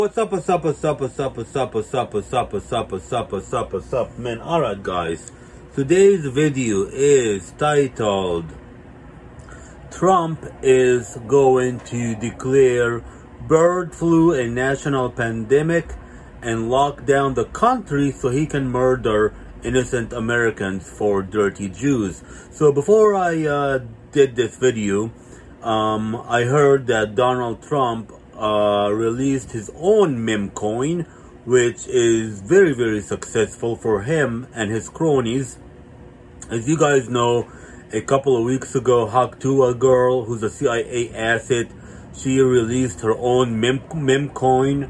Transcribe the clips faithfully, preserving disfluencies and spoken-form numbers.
What's up, what's up, what's up, what's up, what's up, what's up, what's up, what's up, what's up, what's up, what's up, man? Alright, guys. Today's video is titled Trump is going to declare bird flu a national pandemic and lock down the country so he can murder innocent Americans for dirty Jews. So before I uh, did this video, um, I heard that Donald Trump Uh, released his own meme coin, which is very very successful for him and his cronies. As you guys know, a couple of weeks ago, Haktua girl, who's a C I A asset, she released her own meme, meme coin,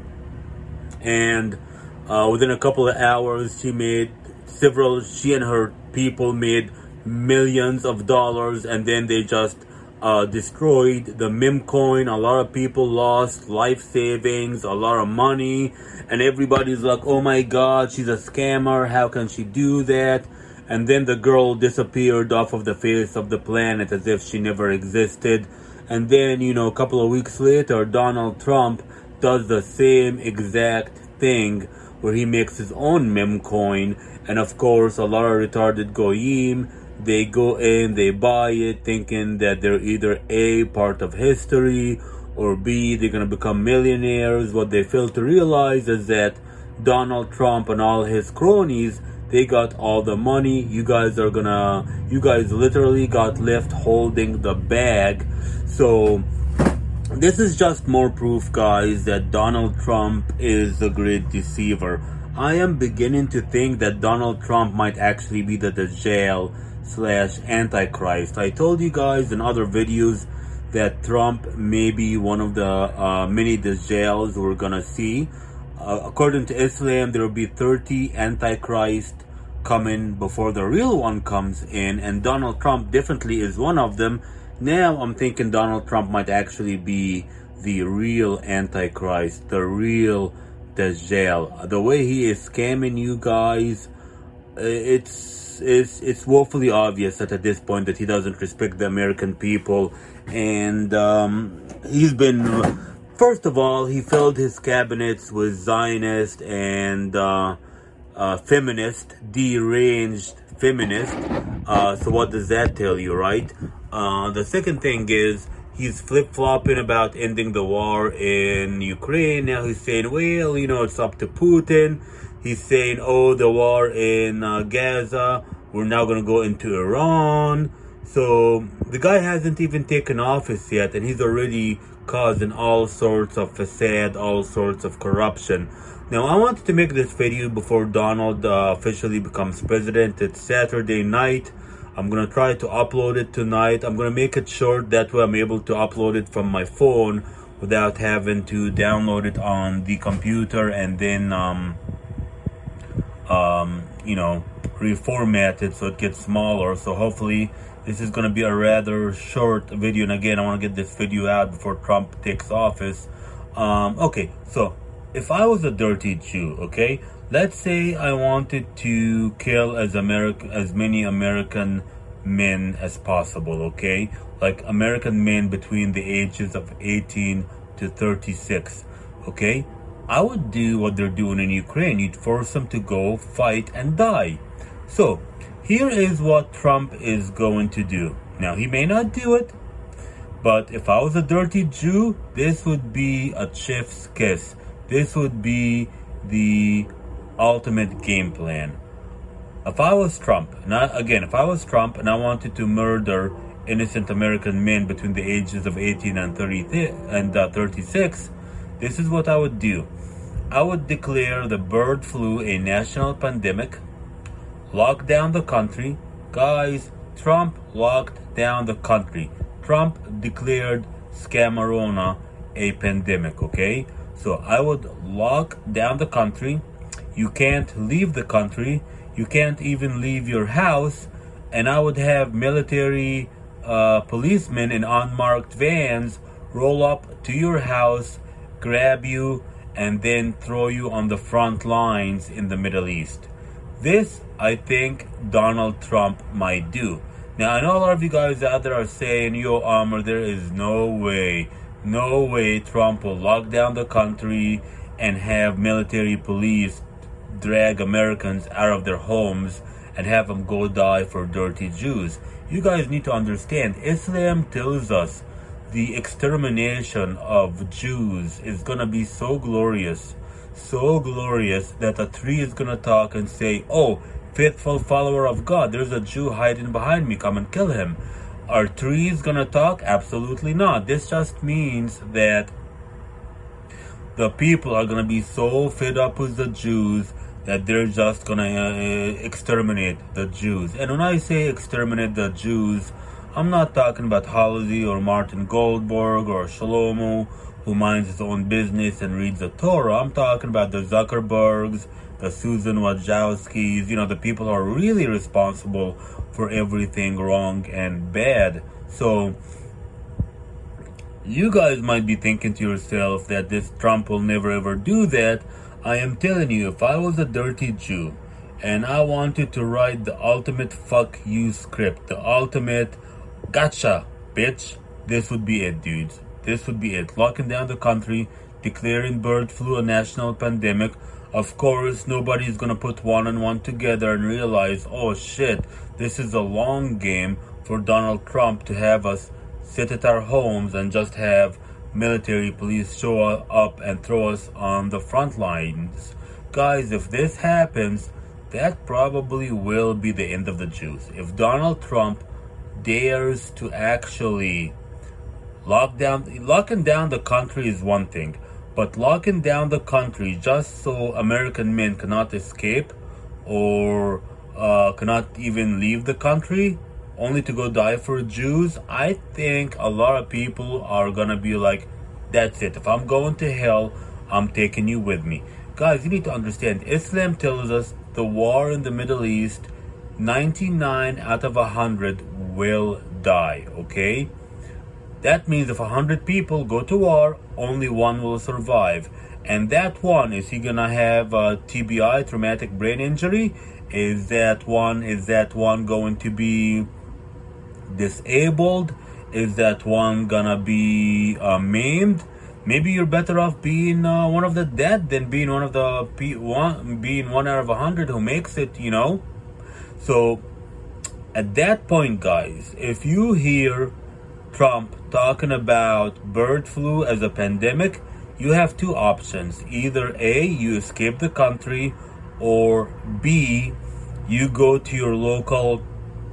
and uh, within a couple of hours she made several she and her people made millions of dollars, and then they just Uh, destroyed the meme coin. A lot of people lost life savings, a lot of money, and everybody's like, oh my god, she's a scammer, how can she do that? And then the girl disappeared off of the face of the planet as if she never existed. And then, you know, a couple of weeks later, Donald Trump does the same exact thing where he makes his own meme coin, and of course a lot of retarded goyim, they go in, they buy it, thinking that they're either A, part of history, or B, they're going to become millionaires. What they fail to realize is that Donald Trump and all his cronies, they got all the money. You guys are gonna, you guys literally got left holding the bag. So this is just more proof, guys, that Donald Trump is a great deceiver. I am beginning to think that Donald Trump might actually be the Dajjal slash Antichrist. I told you guys in other videos that Trump may be one of the uh, many Dajjals we're gonna see. Uh, according to Islam, there will be thirty Antichrist coming before the real one comes in, and Donald Trump definitely is one of them. Now I'm thinking Donald Trump might actually be the real Antichrist, the real Dajjal. The way he is scamming you guys, it's It's, it's woefully obvious that at this point that he doesn't respect the American people. And um, he's been, first of all, he filled his cabinets with Zionist and uh, uh, feminist, deranged feminist. Uh, so what does that tell you, right? Uh, the second thing is he's flip-flopping about ending the war in Ukraine. Now he's saying, well, you know, it's up to Putin. He's saying, oh, the war in uh, Gaza, we're now going to go into Iran. So the guy hasn't even taken office yet, and he's already causing all sorts of facade, all sorts of corruption. Now, I wanted to make this video before Donald uh, officially becomes president. It's Saturday night. I'm going to try to upload it tonight. I'm going to make it short. That way I'm able to upload it from my phone without having to download it on the computer and then... Um, Um, you know, reformat it so it gets smaller. So hopefully this is going to be a rather short video. And again, I want to get this video out before Trump takes office. Um, okay, so if I was a dirty Jew, okay, let's say I wanted to kill as America, as many American men as possible, okay, like American men between the ages of eighteen to thirty-six, okay. I would do what they're doing in Ukraine. You'd force them to go fight and die. So, here is what Trump is going to do. Now, he may not do it, but if I was a dirty Jew, this would be a chef's kiss. This would be the ultimate game plan. If I was Trump, and I, again, if I was Trump and I wanted to murder innocent American men between the ages of eighteen and thirty and uh, thirty-six, this is what I would do. I would declare the bird flu a national pandemic, lock down the country. Guys, Trump locked down the country. Trump declared Scamorona a pandemic, okay? So I would lock down the country. You can't leave the country. You can't even leave your house. And I would have military uh, policemen in unmarked vans roll up to your house, grab you, and then throw you on the front lines in the Middle East. This, I think, Donald Trump might do. Now, I know a lot of you guys out there are saying, yo, Amr, there is no way, no way Trump will lock down the country and have military police drag Americans out of their homes and have them go die for dirty Jews. You guys need to understand, Islam tells us the extermination of Jews is gonna be so glorious, so glorious that a tree is gonna talk and say, oh, faithful follower of God, there's a Jew hiding behind me, come and kill him. Are trees gonna talk? Absolutely not. This just means that the people are gonna be so fed up with the Jews that they're just gonna uh, exterminate the Jews. And when I say exterminate the Jews, I'm not talking about Halsey or Martin Goldberg or Shlomo, who minds his own business and reads the Torah. I'm talking about the Zuckerbergs, the Susan Wojcicki's, you know, the people who are really responsible for everything wrong and bad. So, you guys might be thinking to yourself that this Trump will never ever do that. I am telling you, if I was a dirty Jew and I wanted to write the ultimate fuck you script, the ultimate gotcha, bitch, this would be it, dudes. This would be it. Locking down the country, declaring bird flu a national pandemic. Of course, nobody's gonna put one and one together and realize, oh shit, this is a long game for Donald Trump to have us sit at our homes and just have military police show up and throw us on the front lines. Guys, if this happens, that probably will be the end of the Jews. If Donald Trump dares to actually lock down, locking down the country is one thing, but locking down the country just so American men cannot escape or uh, cannot even leave the country, only to go die for Jews, I think a lot of people are gonna be like, that's it. If I'm going to hell, I'm taking you with me. Guys, you need to understand, Islam tells us the war in the Middle East, ninety-nine out of one hundred will die, okay? That means if one hundred people go to war, only one will survive. And that one, is he gonna have a T B I, traumatic brain injury? Is that one, is that one going to be disabled? Is that one gonna be uh, maimed? Maybe you're better off being uh, one of the dead than being one of the pe- one, being one out of a hundred who makes it, you know? So, at that point, guys, if you hear Trump talking about bird flu as a pandemic, you have two options. Either A, you escape the country, or B, you go to your local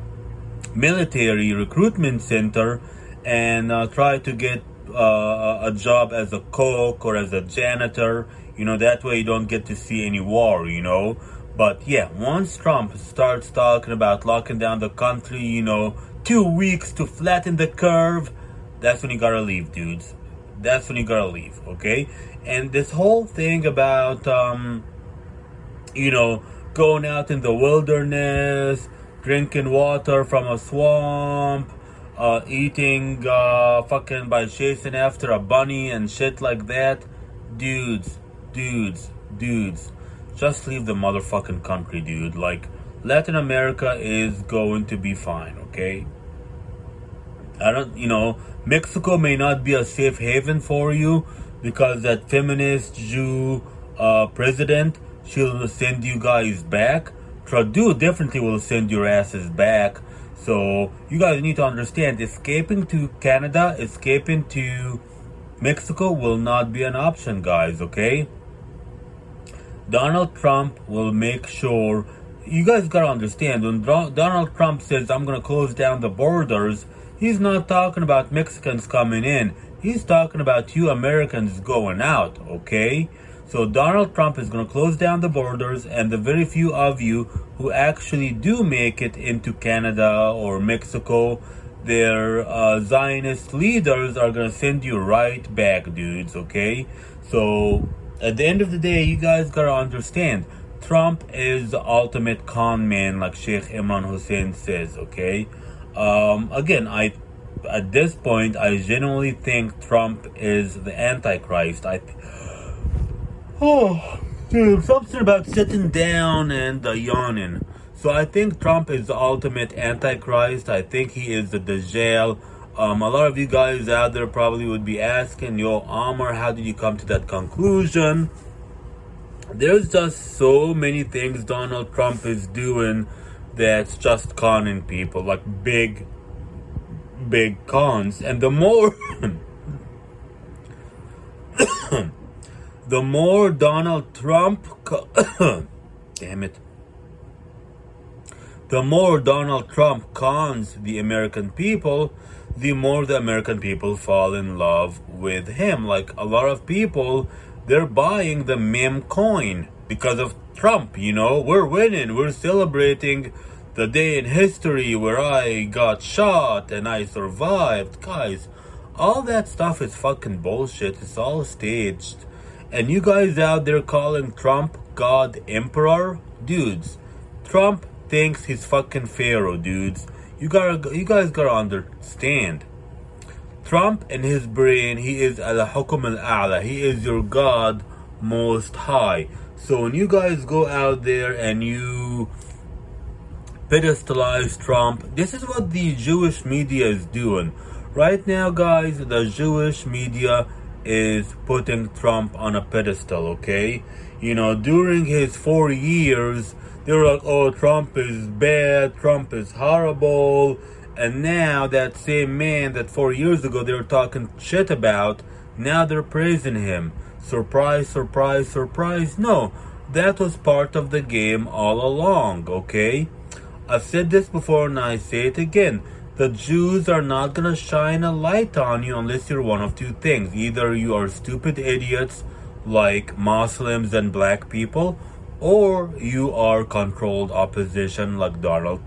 military recruitment center and uh, try to get uh, a job as a cook or as a janitor. You know, that way you don't get to see any war, you know. But yeah, once Trump starts talking about locking down the country, you know, two weeks to flatten the curve, that's when you gotta leave, dudes. That's when you gotta leave, okay? And this whole thing about, um, you know, going out in the wilderness, drinking water from a swamp, uh, eating, uh, fucking by chasing after a bunny and shit like that. Dudes, dudes, dudes, just leave the motherfucking country, dude. Like, Latin America is going to be fine, okay? I don't, you know, Mexico may not be a safe haven for you because that feminist Jew uh, president, she'll send you guys back. Trudeau definitely will send your asses back. So you guys need to understand, escaping to Canada, escaping to Mexico will not be an option, guys, okay? Donald Trump will make sure, you guys gotta understand, when Donald Trump says, I'm gonna close down the borders, he's not talking about Mexicans coming in. He's talking about you Americans going out, okay? So Donald Trump is going to close down the borders, and the very few of you who actually do make it into Canada or Mexico, their uh, Zionist leaders are going to send you right back, dudes, okay? So at the end of the day, you guys got to understand, Trump is the ultimate con man, like Sheikh Imran Hussein says, okay? Um, again, I at this point, I genuinely think Trump is the Antichrist. I th- Oh, dude, something about sitting down and uh, yawning. So I think Trump is the ultimate Antichrist. I think he is the Dajjal. Um, a lot of you guys out there probably would be asking, yo, Amr, how did you come to that conclusion? there's just so many things Donald Trump is doing that's just conning people, like big, big cons. And the more, the more Donald Trump, damn it, the more Donald Trump cons the American people, the more the American people fall in love with him. Like a lot of people, they're buying the meme coin because of Trump, you know. We're winning. We're celebrating the day in history where I got shot and I survived. Guys, all that stuff is fucking bullshit. It's all staged. And you guys out there calling Trump God Emperor? Dudes, Trump thinks he's fucking Pharaoh, dudes. You gotta, you guys gotta understand. Trump in his brain, he is al-Hukum al-A'la. He is your God most high. So when you guys go out there and you pedestalize Trump, this is what the Jewish media is doing. Right now, guys, the Jewish media is putting Trump on a pedestal, okay? You know, during his four years, they were like, oh, Trump is bad, Trump is horrible. And now that same man that four years ago they were talking shit about, now they're praising him. Surprise, surprise, surprise. No, that was part of the game all along, okay? I've said this before and I say it again. The Jews are not gonna shine a light on you unless you're one of two things. Either you are stupid idiots like Muslims and black people, or you are controlled opposition like Donald.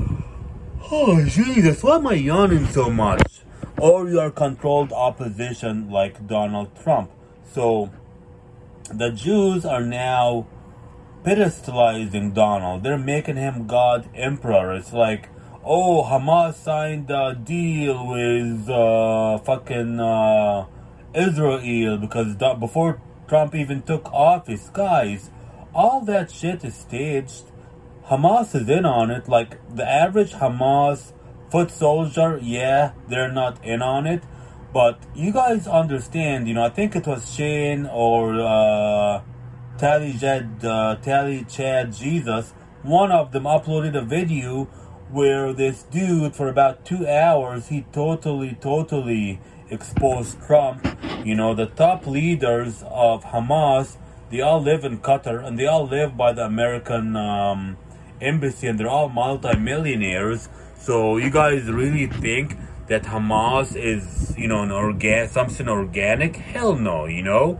Oh, Jesus, why am I yawning so much? Or you are controlled opposition like Donald Trump. So, the Jews are now pedestalizing Donald. They're making him God Emperor. It's like, oh, Hamas signed a deal with uh, fucking uh, Israel because do- before Trump even took office. Guys, all that shit is staged. Hamas is in on it. Like, the average Hamas foot soldier, yeah, they're not in on it. But you guys understand, you know, I think it was Shane or uh, Tally, Jed, uh, Tally Chad Jesus. One of them uploaded a video where this dude, for about two hours, he totally, totally exposed Trump. You know, the top leaders of Hamas, they all live in Qatar, and they all live by the American um, embassy, and they're all multi-millionaires. So you guys really think that Hamas is, you know, an organ something organic? Hell no, you know.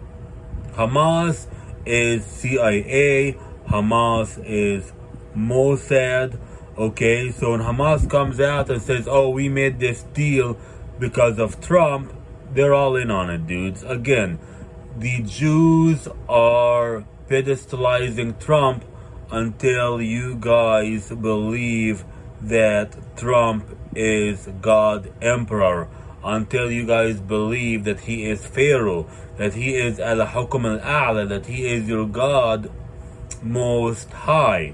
Hamas is C I A, Hamas is Mossad, okay? So when Hamas comes out and says, oh, we made this deal because of Trump, they're all in on it, dudes. Again, the Jews are pedestalizing Trump until you guys believe that Trump is God Emperor, until you guys believe that he is Pharaoh, that he is al-Hukum al-A'la, that he is your God most high.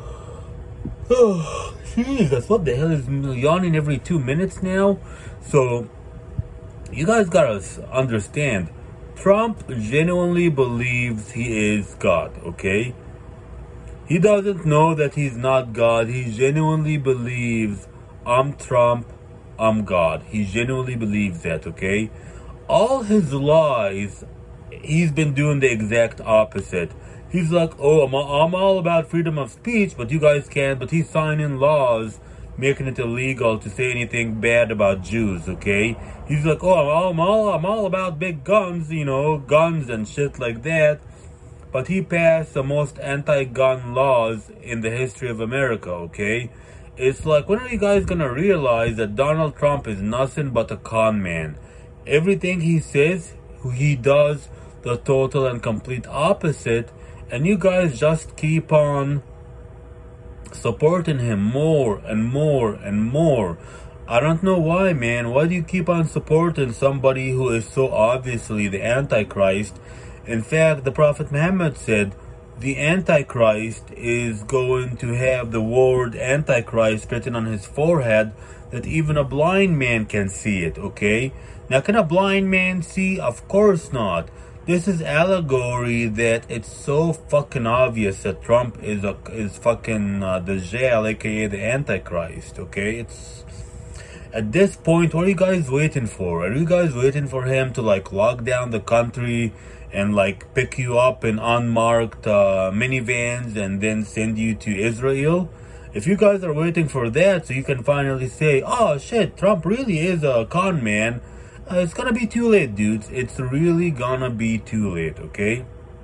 Oh, Jesus, what the hell is yawning every two minutes now? So, you guys gotta understand, Trump genuinely believes he is God, okay? He doesn't know that he's not God. He genuinely believes, I'm Trump, I'm God. He genuinely believes that, okay? All his lies, he's been doing the exact opposite. He's like, oh, I'm, I'm all about freedom of speech, but you guys can't. But he's signing laws making it illegal to say anything bad about Jews, okay? He's like, oh, I'm all, I'm all, I'm all about big guns, you know, guns and shit like that. But he passed the most anti-gun laws in the history of America, okay? It's like, when are you guys gonna realize that Donald Trump is nothing but a con man? Everything he says, he does the total and complete opposite, and you guys just keep on supporting him more and more and more. I don't know why, man. Why do you keep on supporting somebody who is so obviously the Antichrist? In fact, the Prophet Muhammad said the Antichrist is going to have the word Antichrist written on his forehead, that even a blind man can see it, okay? Now, can a blind man see? Of course not. this is allegory that it's so fucking obvious that Trump is a is fucking uh, the Dajjal, aka the Antichrist. Okay, it's at this point, what are you guys waiting for? Are you guys waiting for him to like lock down the country and like pick you up in unmarked uh, minivans and then send you to Israel? If you guys are waiting for that so you can finally say, oh shit, Trump really is a con man, uh, it's gonna be too late, dudes. It's really gonna be too late, okay?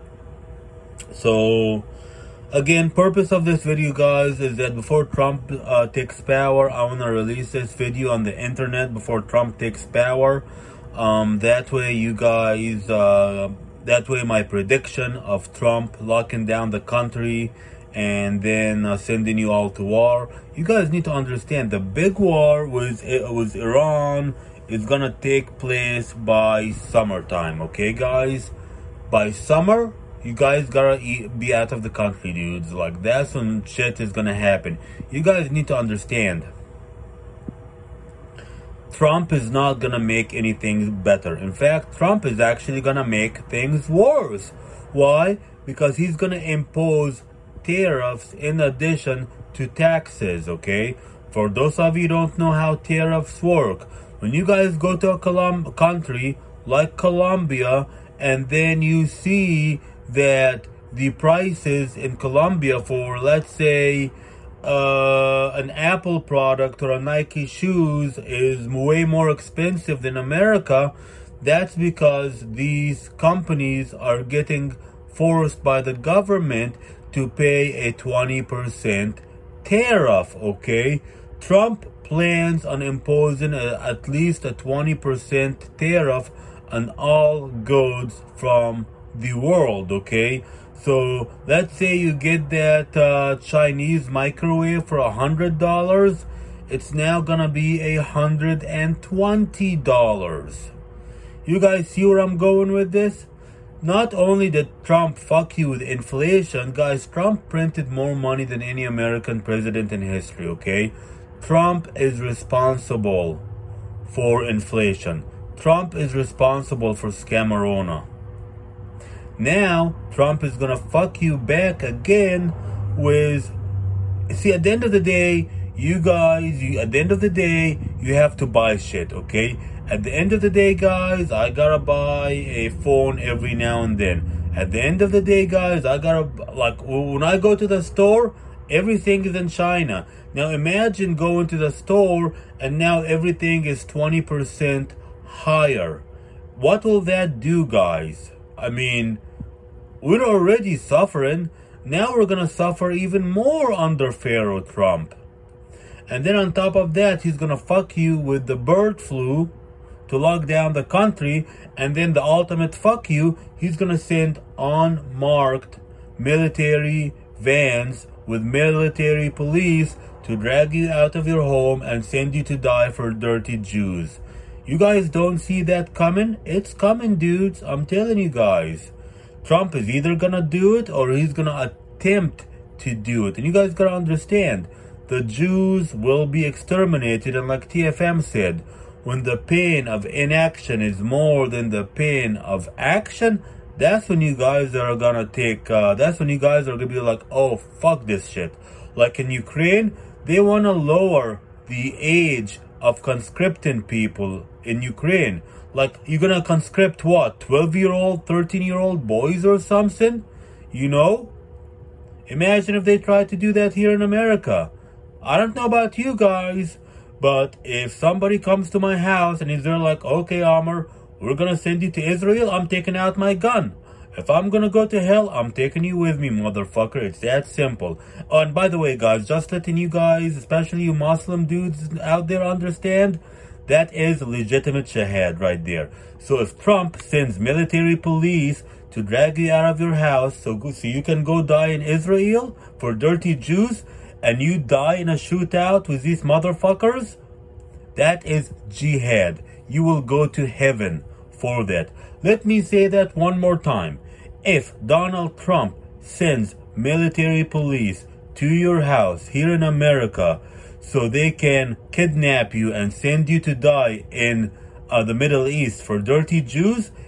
So, again, purpose of this video, guys, is that before Trump uh, takes power, I want to release this video on the internet before Trump takes power. Um, that way you guys, uh, that way my prediction of Trump locking down the country and then uh, sending you all to war. You guys need to understand the big war with, uh, with Iran is gonna take place by summertime, okay guys? By summer, you guys gotta eat, be out of the country, dudes. Like, that's when shit is gonna happen. You guys need to understand. Trump is not gonna make anything better. In fact, Trump is actually gonna make things worse. Why? Because he's gonna impose tariffs in addition to taxes, okay? For those of you who don't know how tariffs work, when you guys go to a Colum- country like Colombia and then you see that the prices in Colombia for, let's say, uh, an Apple product or a Nike shoes is way more expensive than America, that's because these companies are getting forced by the government to pay a twenty percent tariff, okay? Trump plans on imposing a, at least a twenty percent tariff on all goods from the world, okay? So let's say you get that uh, Chinese microwave for a hundred dollars, it's now gonna be a hundred and twenty dollars. You guys see where I'm going with this? Not only did Trump fuck you with inflation, guys, Trump printed more money than any American president in history, okay? Trump is responsible for inflation. Trump is responsible for Scamarona. Now, Trump is gonna fuck you back again with... See, at the end of the day, you guys, you, at the end of the day, you have to buy shit, okay? At the end of the day, guys, I gotta buy a phone every now and then. At the end of the day, guys, I gotta, like, when I go to the store, everything is in China. Now, imagine going to the store and now everything is twenty percent higher. What will that do, guys? I mean, we're already suffering. Now we're gonna suffer even more under Pharaoh Trump. And then on top of that, he's gonna fuck you with the bird flu to lock down the country, and then the ultimate fuck you, he's gonna send unmarked military vans with military police to drag you out of your home and send you to die for dirty Jews. You guys don't see that coming? It's coming, dudes. I'm telling you guys. Trump is either gonna do it or he's gonna attempt to do it. And you guys gotta understand, the Jews will be exterminated, and like T F M said, when the pain of inaction is more than the pain of action, that's when you guys are gonna take, uh, that's when you guys are gonna be like, oh, fuck this shit. Like in Ukraine, they wanna lower the age of conscripting people in Ukraine. Like, you're gonna conscript what? twelve-year-old, thirteen-year-old boys or something? You know? Imagine if they tried to do that here in America. I don't know about you guys, but if somebody comes to my house and is there like, okay, Amr, we're gonna send you to Israel, I'm taking out my gun. If I'm gonna go to hell, I'm taking you with me, motherfucker. It's that simple. Oh, and by the way, guys, just letting you guys, especially you Muslim dudes out there, understand, that is legitimate shahad right there. So if Trump sends military police to drag you out of your house so, go, so you can go die in Israel for dirty Jews, and you die in a shootout with these motherfuckers, that is jihad. You will go to heaven for that. Let me say that one more time. If Donald Trump sends military police to your house here in America so they can kidnap you and send you to die in uh, the Middle East for dirty Jews,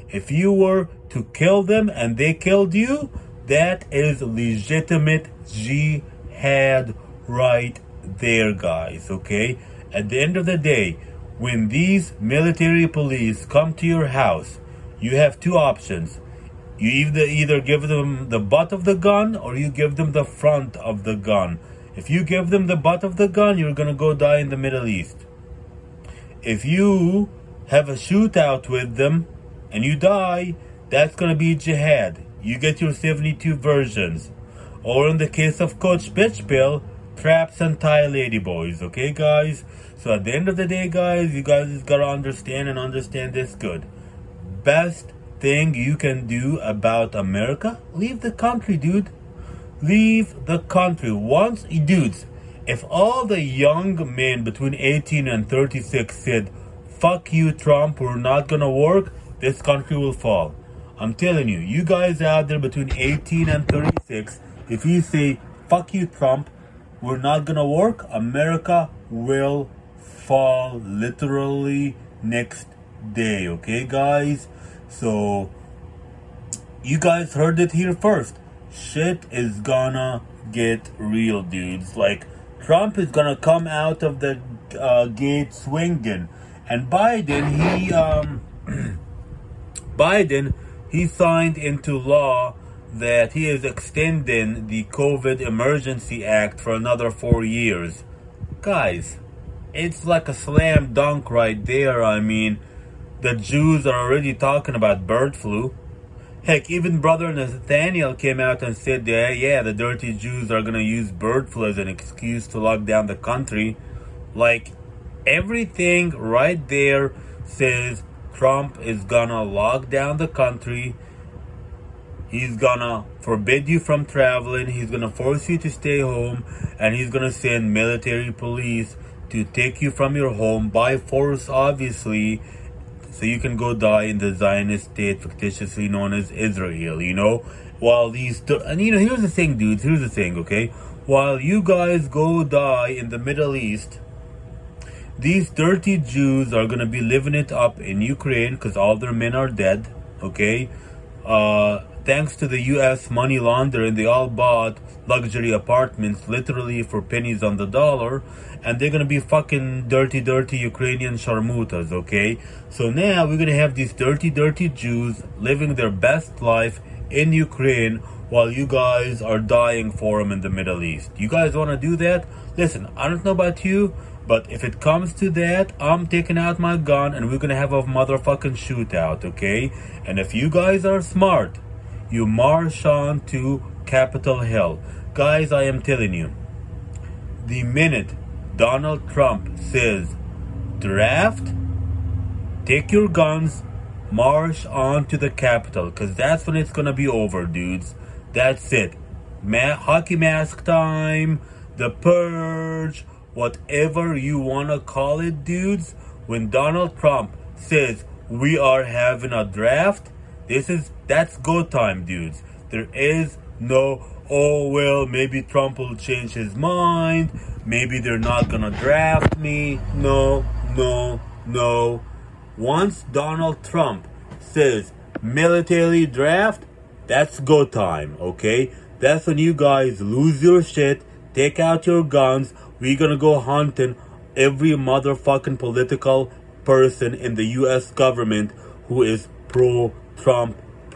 If you were to kill them and they killed you, that is legitimate jihad right there, guys, okay? At the end of the day, when these military police come to your house, you have two options. You either either give them the butt of the gun or you give them the front of the gun. If you give them the butt of the gun, you're gonna go die in the Middle East. If you have a shootout with them and you die, that's gonna be jihad. You get your seventy-two versions. Or in the case of Coach Bitch Bill, traps and tie ladyboys, okay guys? So at the end of the day, guys, you guys just gotta understand and understand this good. Best thing you can do about America, leave the country, dude. Leave the country. Once, dudes, if all the young men between eighteen and thirty-six said, fuck you, Trump, we're not gonna work, this country will fall. I'm telling you, you guys out there between eighteen and thirty-six, if you say, fuck you, Trump, we're not gonna work, America will fall literally next day, okay, guys? So, you guys heard it here first. Shit is gonna get real, dudes. Like, Trump is gonna come out of the uh, gate swinging. And Biden, he, um, Biden, he signed into law that he is extending the COVID Emergency Act for another four years. Guys, it's like a slam dunk right there. I mean, the Jews are already talking about bird flu. Heck, even Brother Nathaniel came out and said, yeah, yeah, the dirty Jews are going to use bird flu as an excuse to lock down the country. Like, everything right there says Trump is going to lock down the country. He's going to forbid you from traveling. He's going to force you to stay home. And he's going to send military police to take you from your home by force, obviously, so you can go die in the Zionist state fictitiously known as Israel, you know? While these... Th- and, you know, here's the thing, dudes. Here's the thing, okay? While you guys go die in the Middle East, these dirty Jews are going to be living it up in Ukraine because all their men are dead, okay? Uh, thanks to the U S money laundering, they all bought luxury apartments literally for pennies on the dollar. And they're going to be fucking dirty, dirty Ukrainian sharmutas, okay? So now we're going to have these dirty, dirty Jews living their best life in Ukraine while you guys are dying for them in the Middle East. You guys want to do that? Listen, I don't know about you, but if it comes to that, I'm taking out my gun and we're going to have a motherfucking shootout, okay? And if you guys are smart, you march on to Capitol Hill. Guys, I am telling you, the minute Donald Trump says, draft, take your guns, march on to the Capitol, because that's when it's going to be over, dudes. That's it. Ma- hockey mask time, the purge, whatever you want to call it, dudes. When Donald Trump says, we are having a draft, this is, that's go time, dudes. There is no, oh, well, maybe Trump will change his mind. Maybe they're not gonna draft me. No, no, no. Once Donald Trump says military draft, that's go time, okay? That's when you guys lose your shit, take out your guns. We're gonna go hunting every motherfucking political person in the U S government who is pro-Trump,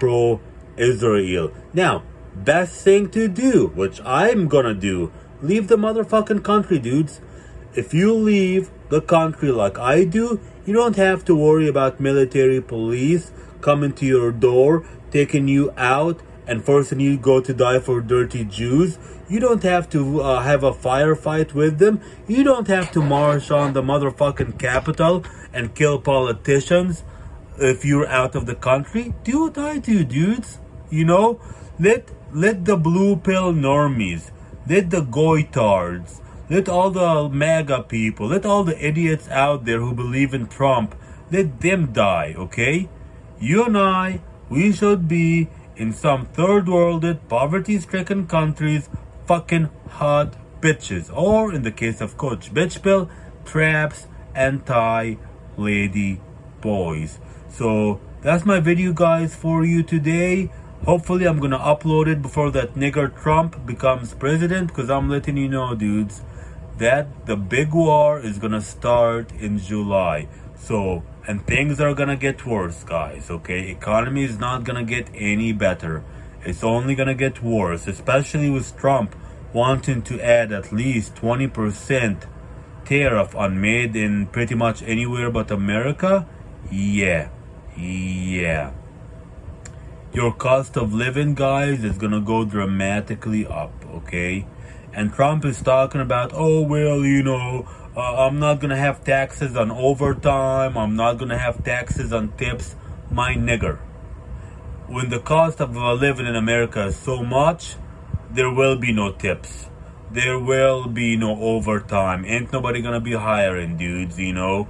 pro-Israel. Now, best thing to do, which I'm gonna do, leave the motherfucking country, dudes. If you leave the country like I do, you don't have to worry about military police coming to your door, taking you out, and forcing you to go to die for dirty Jews. You don't have to uh, have a firefight with them. You don't have to march on the motherfucking Capitol and kill politicians if you're out of the country. Do what I do, dudes. You know? Let, let the blue pill normies, let the goitards, let all the MAGA people, let all the idiots out there who believe in Trump, let them die, okay? You and I, we should be in some third-worlded, poverty-stricken countries fucking hot bitches. Or, in the case of Coach Bitch Bill, traps and tie lady boys. So, that's my video, guys, for you today. Hopefully I'm gonna upload it before that nigger Trump becomes president, because I'm letting you know, dudes, that the big war is gonna start in July. So, and things are gonna get worse, guys, okay? Economy is not gonna get any better. It's only gonna get worse, especially with Trump wanting to add at least twenty percent tariff on made in pretty much anywhere but America. Yeah, yeah. Your cost of living, guys, is gonna go dramatically up, okay? And Trump is talking about, oh, well, you know, uh, I'm not gonna have taxes on overtime, I'm not gonna have taxes on tips. My nigger, when the cost of uh, living in America is so much, there will be no tips. There will be no overtime. Ain't nobody gonna be hiring, dudes, you know?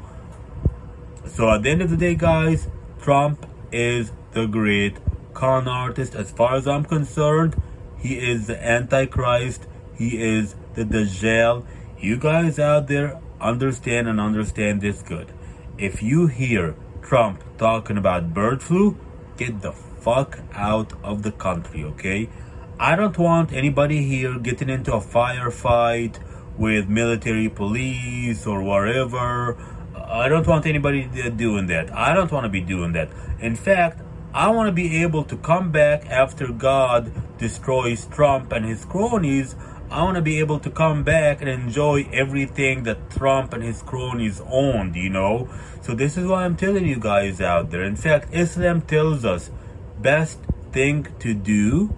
So at the end of the day, guys, Trump is the great con artist. As far as I'm concerned, he is the Antichrist. He is the Dajjal. You guys out there understand and understand this good. If you hear Trump talking about bird flu, get the fuck out of the country, okay? I don't want anybody here getting into a firefight with military police or whatever. I don't want anybody doing that. I don't want to be doing that. In fact, I want to be able to come back after God destroys Trump and his cronies. I want to be able to come back and enjoy everything that Trump and his cronies owned, you know? So this is why I'm telling you guys out there. In fact, Islam tells us best thing to do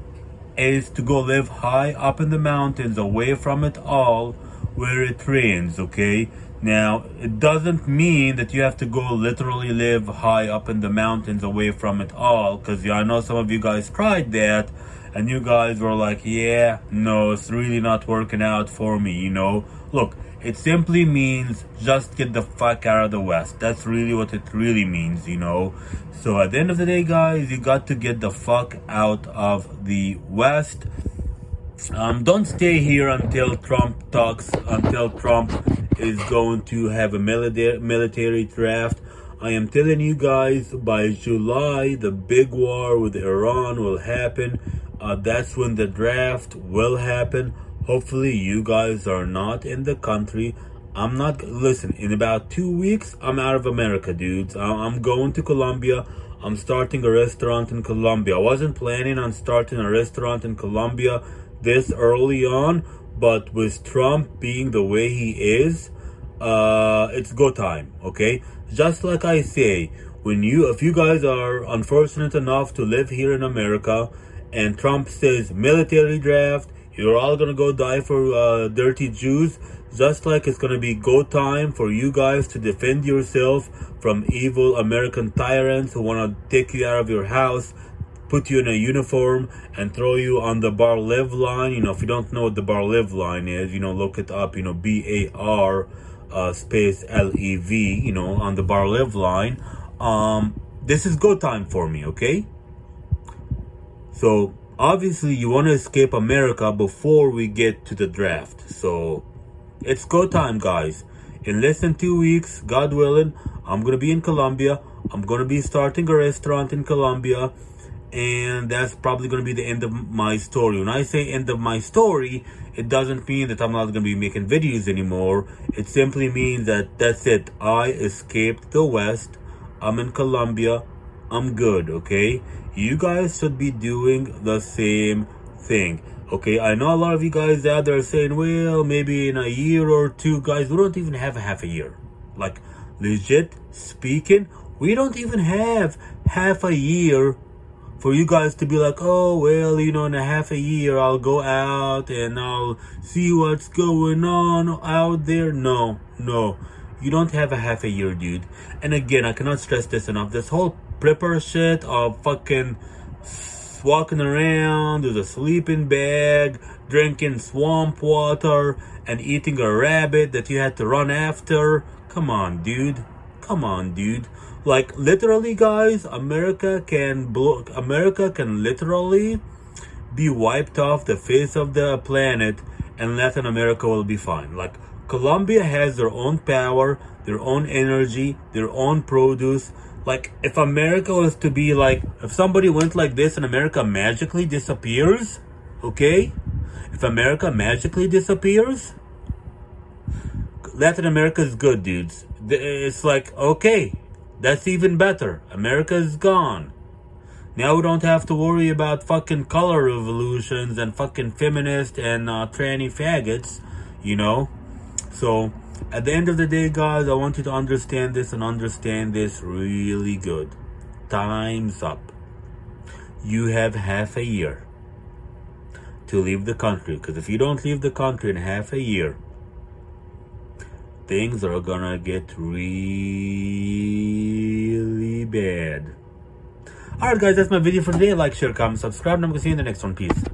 is to go live high up in the mountains, away from it all, where it rains, okay? Now, it doesn't mean that you have to go literally live high up in the mountains away from it all, because yeah, I know some of you guys tried that, and you guys were like, yeah, no, it's really not working out for me, you know? Look, it simply means just get the fuck out of the West. That's really what it really means, you know? So at the end of the day, guys, you got to get the fuck out of the West. Um, don't stay here until Trump talks, until Trump is going to have a military military draft. I am telling you guys, by July, the big war with Iran will happen. Uh, that's when the draft will happen. Hopefully you guys are not in the country. I'm not, listen, in about two weeks, I'm out of America, dudes. I'm going to Colombia. I'm starting a restaurant in Colombia. I wasn't planning on starting a restaurant in Colombia this early on, but with Trump being the way he is, uh, it's go time, okay? Just like I say, when you, if you guys are unfortunate enough to live here in America, and Trump says military draft, you're all gonna go die for uh, dirty Jews, just like it's gonna be go time for you guys to defend yourself from evil American tyrants who wanna take you out of your house, put you in a uniform, and throw you on the Bar-Lev line. You know, if you don't know what the Bar-Lev line is, you know, look it up, you know, B A R uh, space L E V, you know, on the Bar-Lev line. Um, this is go time for me, okay? So, obviously, you want to escape America before we get to the draft. So, it's go time, guys. In less than two weeks, God willing, I'm going to be in Colombia. I'm going to be starting a restaurant in Colombia. And that's probably going to be the end of my story. When I say end of my story, it doesn't mean that I'm not going to be making videos anymore. It simply means that that's it. I escaped the West. I'm in Colombia. I'm good, okay? You guys should be doing the same thing, okay? I know a lot of you guys out there are saying, well, maybe in a year or two, guys, we don't even have a half a year. Like, legit speaking, we don't even have half a year for you guys to be like, oh, well, you know, in a half a year, I'll go out and I'll see what's going on out there. No, no, you don't have a half a year, dude. And again, I cannot stress this enough. This whole prepper shit of fucking walking around with a sleeping bag, drinking swamp water, and eating a rabbit that you had to run after. Come on, dude. Come on, dude. Like, literally, guys, America can blow, America can literally be wiped off the face of the planet, and Latin America will be fine. Like, Colombia has their own power, their own energy, their own produce. Like, if America was to be like, if somebody went like this and America magically disappears, okay? If America magically disappears, Latin America is good, dudes. It's like, okay, that's even better. America is gone. Now we don't have to worry about fucking color revolutions and fucking feminist and uh, tranny faggots, you know? So, at the end of the day, guys, I want you to understand this and understand this really good. Time's up. You have half a year to leave the country. Because if you don't leave the country in half a year, things are gonna get really bad. Alright, guys, that's my video for today. Like, share, comment, subscribe, and I'm gonna see you in the next one. Peace.